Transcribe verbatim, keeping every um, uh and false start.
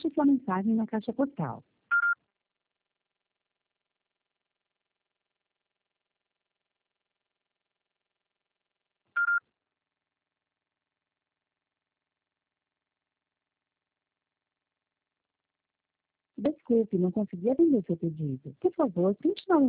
Deixe sua mensagem na caixa postal. Desculpe, não consegui atender seu pedido. Por favor, tente novamente.